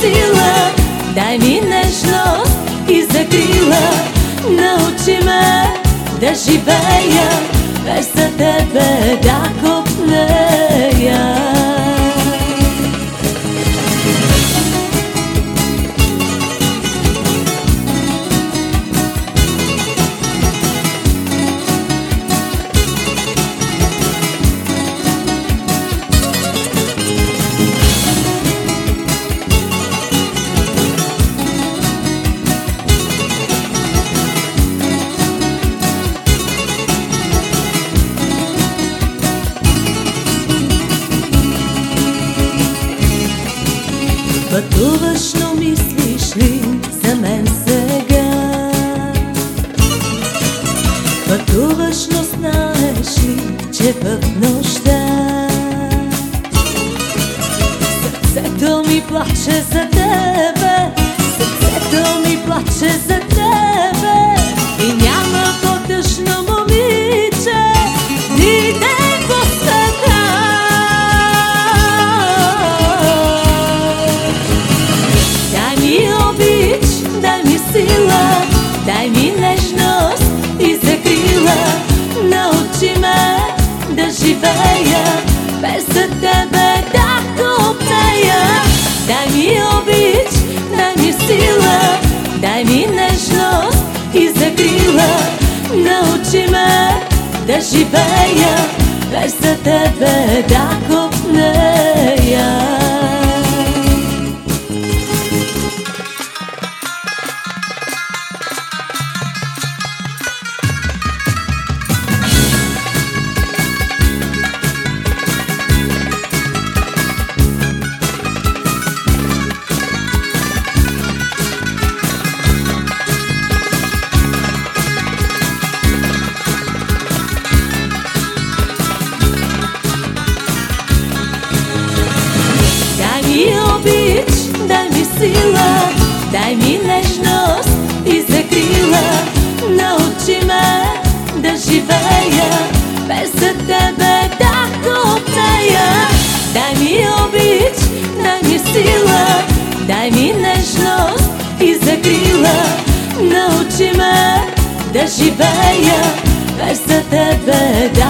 сила, дай ми нежност и закрила. Научи ме да живея, без за тебе да копнея. Пътуваш, но мислиш ли за мен сега? Пътуваш, но знаеш ли, че в нощта сърцето ми плаче за тебе, сърцето ми плаче за тебе. И няма по-тъжно момиче никъде по света. Дай ми нежност и закрила. Научи ме да живея, без за тебе да копнея. Дай ми обич, дай ми сила, дай ми нежност и закрила. Научи ме да живея, без за тебе да копнея. Дай ми сила, дай ми нежност и закрила. Научи ме да живея, без за тебе да копнея. Дай ми обич, дай ми сила, дай ми нежност и закрила. Научи ме да живея, без за тебе да